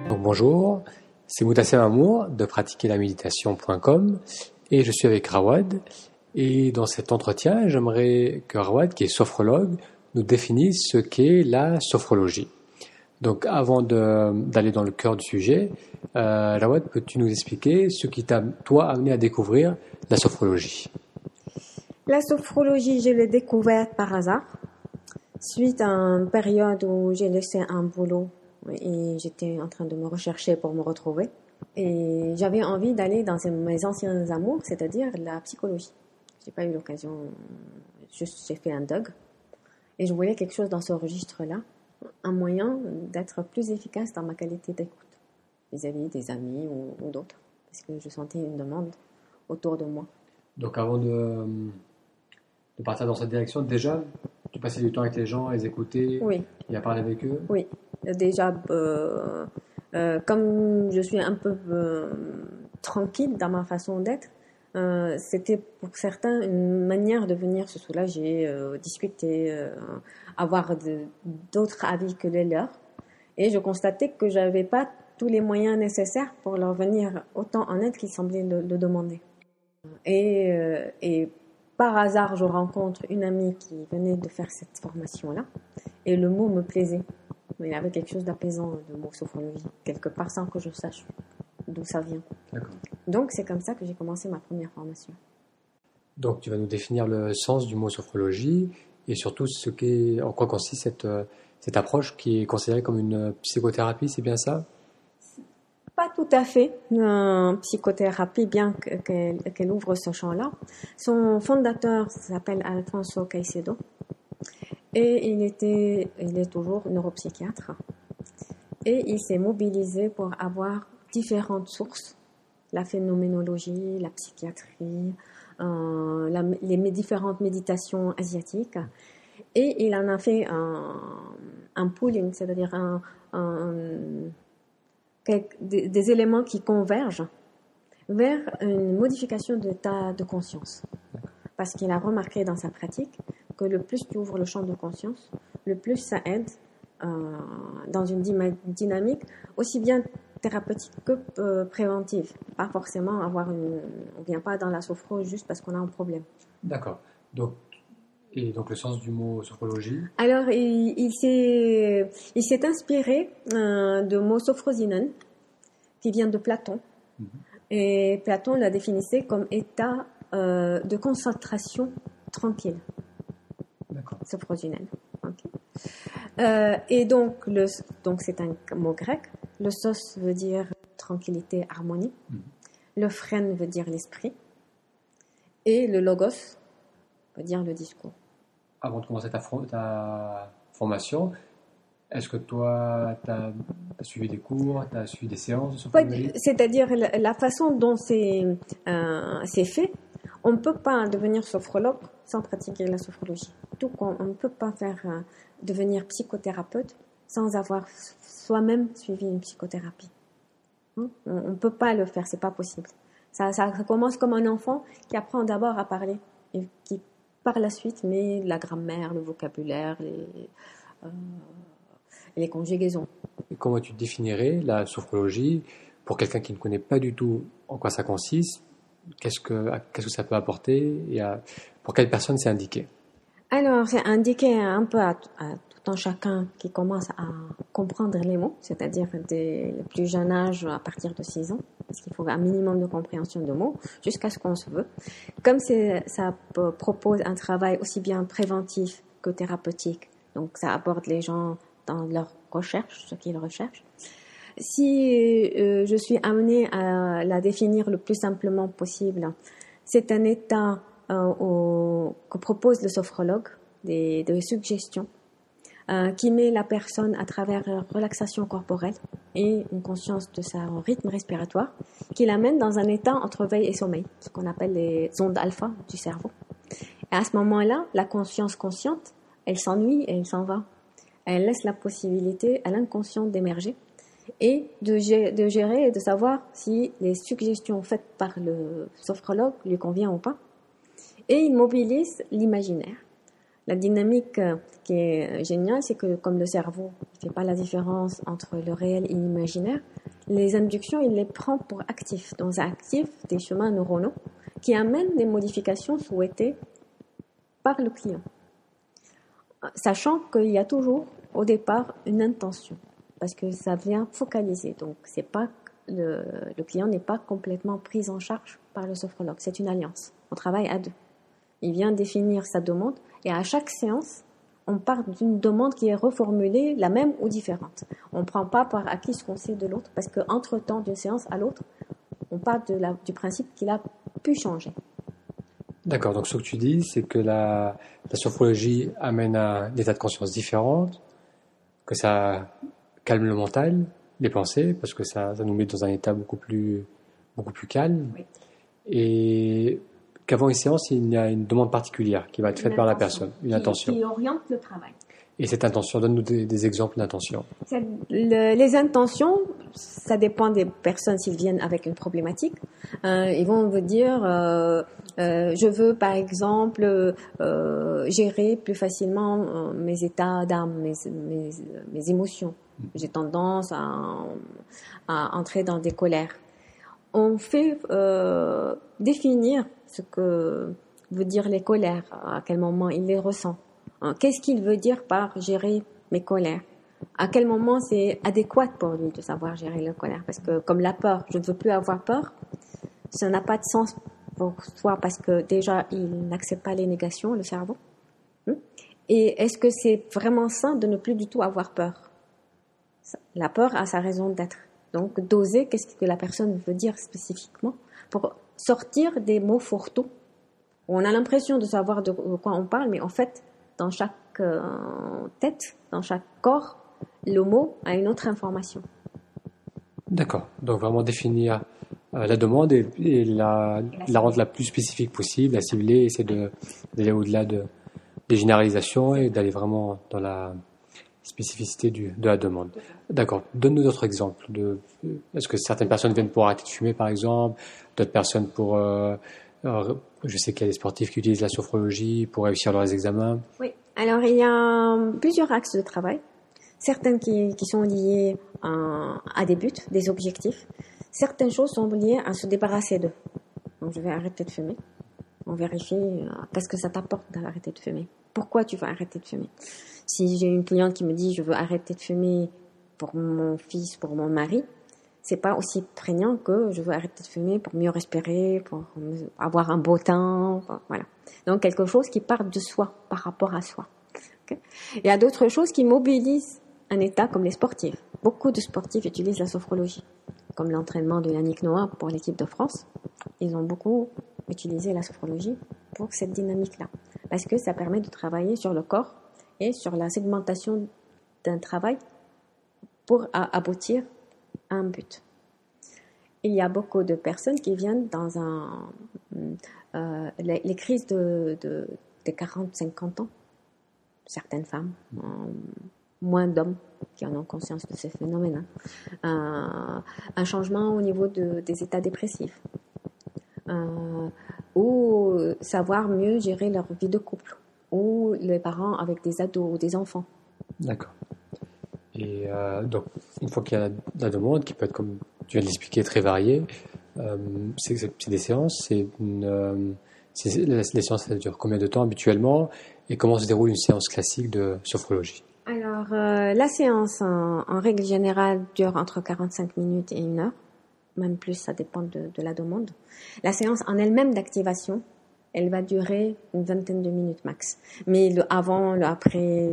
Donc bonjour, c'est Moutassem Amour de pratiquerlaméditation.com et je suis avec Rawad. Et dans cet entretien, j'aimerais que Rawad, qui est sophrologue, nous définisse ce qu'est la sophrologie. Donc avant d'aller dans le cœur du sujet, Rawad, peux-tu nous expliquer ce qui t'a, toi, amené à découvrir la sophrologie? La sophrologie, je l'ai découverte par hasard, suite à une période où j'ai laissé un boulot et j'étais en train de me rechercher pour me retrouver. Et j'avais envie d'aller dans mes anciens amours, c'est-à-dire la psychologie. J'ai pas eu l'occasion, juste j'ai fait un DUG. Et je voulais quelque chose dans ce registre-là, un moyen d'être plus efficace dans ma qualité d'écoute, vis-à-vis des amis ou d'autres, parce que je sentais une demande autour de moi. Donc avant de partir dans cette direction, déjà, tu passais du temps avec les gens, à les écouter, Oui. et à parler avec eux? Oui, déjà, comme je suis un peu tranquille dans ma façon d'être, c'était pour certains une manière de venir se soulager, discuter, avoir d'autres avis que les leurs. Et je constatais que je n'avais pas tous les moyens nécessaires pour leur venir autant en aide qu'ils semblaient le demander. Et par hasard, je rencontre une amie qui venait de faire cette formation-là, et le mot me plaisait. Il y avait quelque chose d'apaisant, le mot sophrologie, quelque part sans que je sache d'où ça vient. D'accord. Donc c'est comme ça que j'ai commencé ma première formation. Donc tu vas nous définir le sens du mot sophrologie et surtout en quoi consiste cette approche qui est considérée comme une psychothérapie, c'est bien ça? Pas tout à fait psychothérapie, bien qu'elle ouvre ce champ-là. Son fondateur s'appelle Alfonso Caicedo et il est toujours neuropsychiatre. Et il s'est mobilisé pour avoir différentes sources, la phénoménologie, la psychiatrie, les différentes méditations asiatiques. Et il en a fait un pooling, c'est-à-dire des éléments qui convergent vers une modification de l'état de conscience. Parce qu'il a remarqué dans sa pratique que le plus tu ouvres le champ de conscience, le plus ça aide dans une dynamique aussi bien thérapeutique que préventive. Pas forcément on vient pas dans la sophro juste parce qu'on a un problème. D'accord. Donc le sens du mot sophrologie? Alors, il s'est inspiré de mot sophrosinen, qui vient de Platon. Mm-hmm. Et Platon l'a définissait comme état de concentration tranquille. D'accord. Sophrosinen. Okay. Et donc c'est un mot grec. Le sos veut dire tranquillité, harmonie. Mm-hmm. Le phrène veut dire l'esprit. Et le logos veut dire le discours. Avant de commencer ta formation, est-ce que toi, tu as suivi des cours, tu as suivi des séances de sophrologie? C'est-à-dire la façon dont c'est fait, on ne peut pas devenir sophrologue sans pratiquer la sophrologie. Tout comme on ne peut pas devenir psychothérapeute sans avoir soi-même suivi une psychothérapie. On ne peut pas le faire, c'est pas possible. Ça commence comme un enfant qui apprend d'abord à parler et qui par la suite, mais la grammaire, le vocabulaire, les conjugaisons. Et comment tu définirais la sophrologie pour quelqu'un qui ne connaît pas du tout en quoi ça consiste? Qu'est-ce que ça peut apporter et pour quelle personne c'est indiqué? Alors, c'est indiqué un peu à tout un chacun qui commence à comprendre les mots, c'est-à-dire dès le plus jeune âge, à partir de 6 ans, parce qu'il faut un minimum de compréhension de mots, jusqu'à ce qu'on se veut. Comme ça propose un travail aussi bien préventif que thérapeutique, donc ça aborde les gens dans leur recherche, ce qu'ils recherchent. Si je suis amenée à la définir le plus simplement possible, c'est un état que propose le sophrologue, des suggestions, qui met la personne à travers la relaxation corporelle et une conscience de son rythme respiratoire, qui l'amène dans un état entre veille et sommeil, ce qu'on appelle les ondes alpha du cerveau. Et à ce moment-là, la conscience consciente, elle s'ennuie et elle s'en va. Elle laisse la possibilité à l'inconscient d'émerger et de gérer et de savoir si les suggestions faites par le sophrologue lui conviennent ou pas. Et il mobilise l'imaginaire. La dynamique qui est géniale, c'est que comme le cerveau ne fait pas la différence entre le réel et l'imaginaire, les inductions, il les prend pour actifs. Donc, ça active des chemins neuronaux qui amènent des modifications souhaitées par le client. Sachant qu'il y a toujours, au départ, une intention, parce que ça vient focaliser. Donc, c'est pas le client n'est pas complètement pris en charge par le sophrologue. C'est une alliance. On travaille à deux. Il vient définir sa demande et à chaque séance, on part d'une demande qui est reformulée, la même ou différente. On ne prend pas par acquis ce qu'on sait de l'autre parce qu'entre-temps, d'une séance à l'autre, on part du principe qu'il a pu changer. D'accord, donc ce que tu dis, c'est que la sophrologie amène à des états de conscience différents, que ça calme le mental, les pensées, parce que ça nous met dans un état beaucoup plus calme. Oui. Et qu'avant une séance, il y a une demande particulière qui va être faite par la personne, une intention. Qui oriente le travail. Et cette intention, donne-nous des exemples d'intention. Les intentions, ça dépend des personnes s'ils viennent avec une problématique. Ils vont vous dire, je veux par exemple gérer plus facilement mes états d'âme, mes émotions. J'ai tendance à entrer dans des colères. On fait définir ce que veut dire les colères, à quel moment il les ressent. Qu'est-ce qu'il veut dire par gérer mes colères? À quel moment c'est adéquat pour lui de savoir gérer la colère? Parce que comme la peur, je ne veux plus avoir peur, ça n'a pas de sens pour soi parce que déjà, il n'accepte pas les négations, le cerveau. Et est-ce que c'est vraiment sain de ne plus du tout avoir peur? La peur a sa raison d'être. Donc, doser, qu'est-ce que la personne veut dire spécifiquement pour sortir des mots fourre-tout. On a l'impression de savoir de quoi on parle, mais en fait, dans chaque tête, dans chaque corps, le mot a une autre information. D'accord. Donc, vraiment définir la demande et la rendre la plus spécifique possible, la cibler, essayer d'aller au-delà des généralisations et d'aller vraiment dans la spécificité de la demande. D'accord. Donne-nous d'autres exemples. Est-ce que certaines personnes viennent pour arrêter de fumer, par exemple, d'autres personnes pour... je sais qu'il y a des sportifs qui utilisent la sophrologie pour réussir leurs examens. Oui. Alors, il y a plusieurs axes de travail. Certaines qui sont liées à des buts, des objectifs. Certaines choses sont liées à se débarrasser d'eux. Donc, je vais arrêter de fumer. On vérifie qu'est-ce que ça t'apporte d'arrêter de fumer. Pourquoi tu veux arrêter de fumer? Si j'ai une cliente qui me dit je veux arrêter de fumer pour mon fils, pour mon mari, c'est pas aussi prégnant que je veux arrêter de fumer pour mieux respirer, pour avoir un beau temps, voilà. Donc quelque chose qui part de soi, par rapport à soi. Okay. Il y a d'autres choses qui mobilisent un état comme les sportifs. Beaucoup de sportifs utilisent la sophrologie, comme l'entraînement de Yannick Noah pour l'équipe de France. Ils ont beaucoup utilisé la sophrologie pour cette dynamique-là, parce que ça permet de travailler sur le corps et sur la segmentation d'un travail pour aboutir à un but. Il y a beaucoup de personnes qui viennent dans les crises de 40-50 ans. Certaines femmes, moins d'hommes qui en ont conscience de ces phénomènes. Un changement au niveau des états dépressifs. Ou savoir mieux gérer leur vie de couple. Ou les parents avec des ados ou des enfants. D'accord. Et donc, une fois qu'il y a la demande, qui peut être, comme tu viens de l'expliquer, très variée, c'est des séances, les séances, ça dure combien de temps habituellement, et comment se déroule une séance classique de sophrologie? Alors, la séance, en règle générale, dure entre 45 minutes et 1 heure, même plus, ça dépend de la demande. La séance en elle-même d'activation, elle va durer une vingtaine de minutes max. Mais le avant, le après,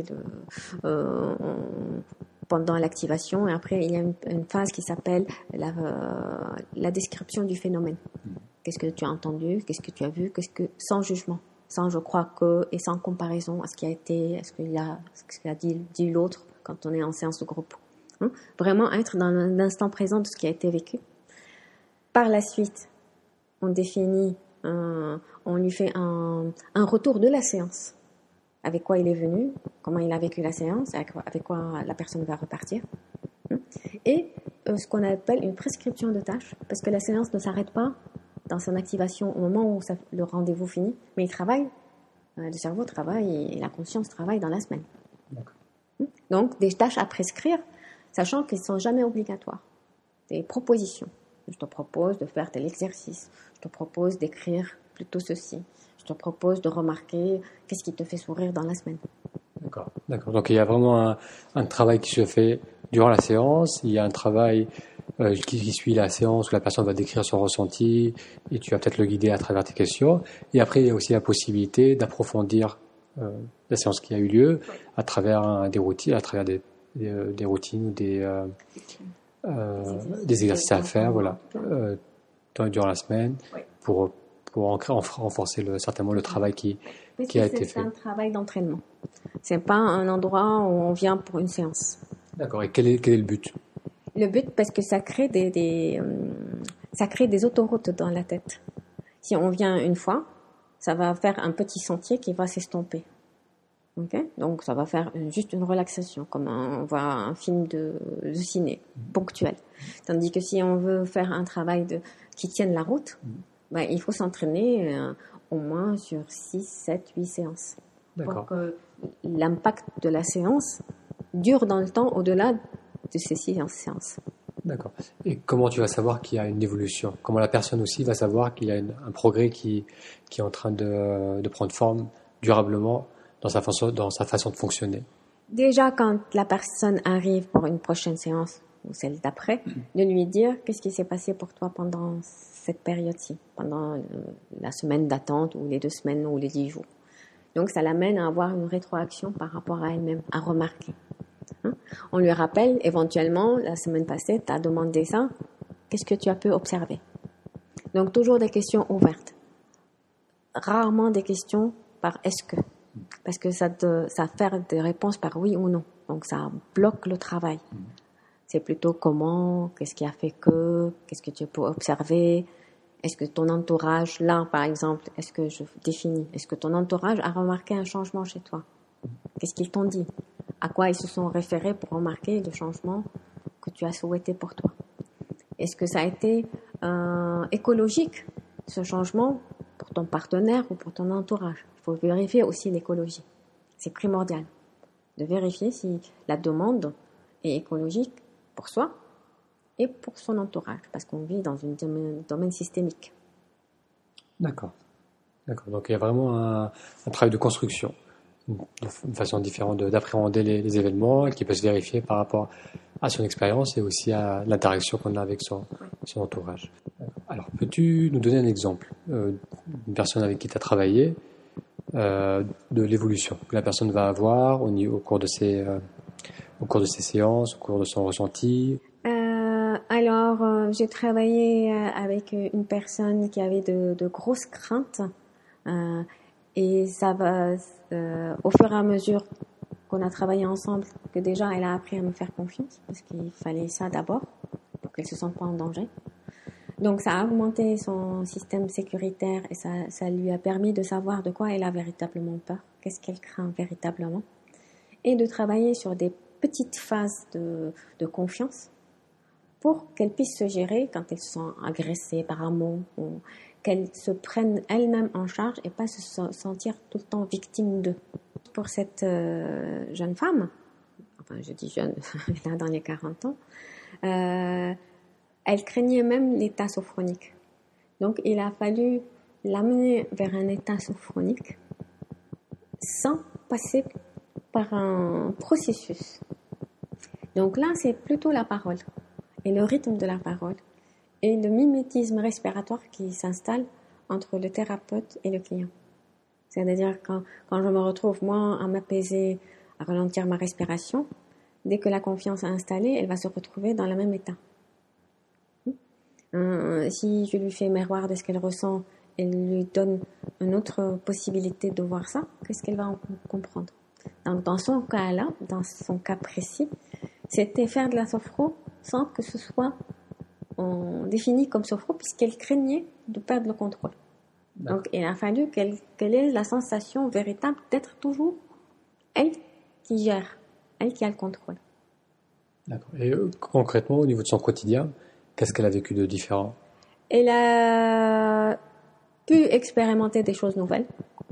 pendant l'activation, et après, il y a une phase qui s'appelle la description du phénomène. Qu'est-ce que tu as entendu? Qu'est-ce que tu as vu? Sans jugement, sans je crois que, et sans comparaison à ce qui a été, ce qu'a dit l'autre quand on est en séance de groupe. Vraiment être dans l'instant présent de ce qui a été vécu. Par la suite, on définit, on lui fait un retour de la séance. Avec quoi il est venu, comment il a vécu la séance, avec quoi la personne va repartir. Et ce qu'on appelle une prescription de tâches, parce que la séance ne s'arrête pas dans son activation au moment où le rendez-vous finit, mais il travaille le cerveau travaille et la conscience travaille dans la semaine. D'accord. Donc, des tâches à prescrire, sachant qu'elles ne sont jamais obligatoires. Des propositions. Je te propose de faire tel exercice. Je te propose d'écrire plutôt ceci. Je te propose de remarquer qu'est-ce qui te fait sourire dans la semaine. D'accord. Donc il y a vraiment un travail qui se fait durant la séance. Il y a un travail qui suit la séance où la personne va décrire son ressenti et tu vas peut-être le guider à travers tes questions. Et après, il y a aussi la possibilité d'approfondir la séance qui a eu lieu à travers des routines, à travers des routines ou des exercices à faire, voilà, durant la semaine, pour renforcer certainement le travail qui a été fait. C'est un travail d'entraînement. C'est pas un endroit où on vient pour une séance. D'accord. Et quel est le but? Le but, parce que ça crée des autoroutes dans la tête. Si on vient une fois, ça va faire un petit sentier qui va s'estomper. Okay? Donc, ça va faire juste une relaxation, comme on voit un film de ciné, ponctuel. Tandis que si on veut faire un travail qui tienne la route, il faut s'entraîner au moins sur 6, 7, 8 séances. D'accord. Pour que l'impact de la séance dure dans le temps au-delà de ces 6 séances. D'accord. Et comment tu vas savoir qu'il y a une évolution? Comment la personne aussi va savoir qu'il y a un progrès qui est en train de prendre forme durablement dans sa façon de fonctionner? Déjà, quand la personne arrive pour une prochaine séance ou celle d'après, de lui dire qu'est-ce qui s'est passé pour toi pendant cette période-ci, pendant la semaine d'attente ou les 2 semaines ou les 10 jours. Donc, ça l'amène à avoir une rétroaction par rapport à elle-même, à remarquer. On lui rappelle, éventuellement, la semaine passée, tu as demandé ça, qu'est-ce que tu as pu observer? Donc, toujours des questions ouvertes. Rarement des questions par est-ce que. Parce que ça fait des réponses par oui ou non. Donc, ça bloque le travail. C'est plutôt comment, qu'est-ce qui a fait qu'est-ce que tu peux observer, est-ce que ton entourage, là, par exemple, est-ce que je définis, est-ce que ton entourage a remarqué un changement chez toi? Qu'est-ce qu'ils t'ont dit? À quoi ils se sont référés pour remarquer le changement que tu as souhaité pour toi? Est-ce que ça a été écologique, ce changement, pour ton partenaire ou pour ton entourage? Il faut vérifier aussi l'écologie. C'est primordial de vérifier si la demande est écologique pour soi et pour son entourage, parce qu'on vit dans un domaine systémique. D'accord. Donc il y a vraiment un travail de construction, une façon différente d'appréhender les événements qui peut se vérifier par rapport à son expérience et aussi à l'interaction qu'on a avec son entourage. Alors, peux-tu nous donner un exemple d'une personne avec qui tu as travaillé, de l'évolution que la personne va avoir au cours de ses séances, au cours de son ressenti? Alors, j'ai travaillé avec une personne qui avait de grosses craintes et ça va au fur et à mesure qu'on a travaillé ensemble, que déjà elle a appris à me faire confiance parce qu'il fallait ça d'abord pour qu'elle se sente pas en danger. Donc ça a augmenté son système sécuritaire et ça lui a permis de savoir de quoi elle a véritablement peur, qu'est-ce qu'elle craint véritablement, et de travailler sur des petites phases de confiance pour qu'elle puisse se gérer quand elle se sent agressée par un mot, ou qu'elle se prenne elle-même en charge et pas se sentir tout le temps victime d'eux. Pour cette jeune femme, enfin je dis jeune, elle a dans les 40 ans, elle craignait même l'état sophronique. Donc il a fallu l'amener vers un état sophronique sans passer par un processus. Donc là, c'est plutôt la parole et le rythme de la parole et le mimétisme respiratoire qui s'installe entre le thérapeute et le client. C'est-à-dire quand je me retrouve, moi, à m'apaiser, à ralentir ma respiration, dès que la confiance est installée, elle va se retrouver dans le même état. Si je lui fais miroir de ce qu'elle ressent, elle lui donne une autre possibilité de voir ça, qu'est-ce qu'elle va en comprendre? Donc, dans son cas-là, dans son cas précis, c'était faire de la sophro sans que ce soit défini comme sophro, puisqu'elle craignait de perdre le contrôle. D'accord. Donc, il a fallu qu'elle ait la sensation véritable d'être toujours elle qui gère, elle qui a le contrôle. D'accord. Et concrètement, au niveau de son quotidien, qu'est-ce qu'elle a vécu de différent? Elle a pu expérimenter des choses nouvelles.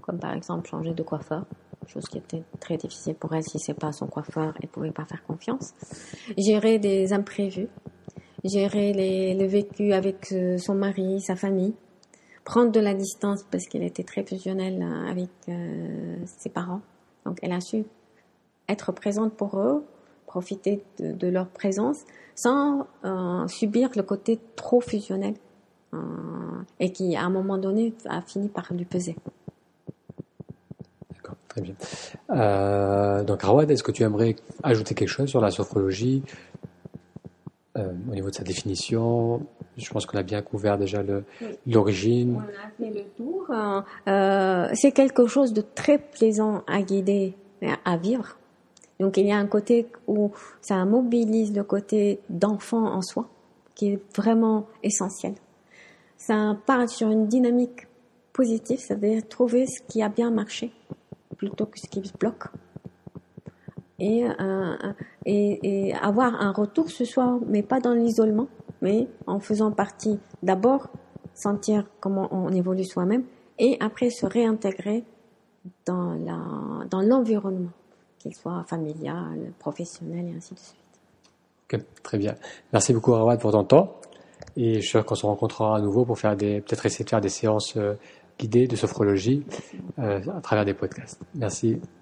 comme par exemple changer de coiffeur, chose qui était très difficile pour elle si c'est pas son coiffeur, elle pouvait pas faire confiance. Gérer des imprévus, gérer le vécu avec son mari, sa famille, prendre de la distance parce qu'elle était très fusionnelle avec ses parents. Donc elle a su être présente pour eux, profiter de leur présence sans subir le côté trop fusionnel et qui à un moment donné a fini par lui peser. D'accord, très bien. Donc Rawad, est-ce que tu aimerais ajouter quelque chose sur la sophrologie au niveau de sa définition? Je pense qu'on a bien couvert déjà l'origine. On a fait le tour. C'est quelque chose de très plaisant à guider, à vivre. Donc il y a un côté où ça mobilise le côté d'enfant en soi, qui est vraiment essentiel. Ça part sur une dynamique positive, ça veut dire trouver ce qui a bien marché, plutôt que ce qui se bloque. Et avoir un retour ce soir, mais pas dans l'isolement, mais en faisant partie d'abord, sentir comment on évolue soi-même, et après se réintégrer dans l'environnement, qu'il soit familial, professionnel et ainsi de suite. Ok, très bien. Merci beaucoup Rawad pour ton temps, et je suis sûr qu'on se rencontrera à nouveau pour faire peut-être essayer de faire des séances guidées de sophrologie à travers des podcasts. Merci.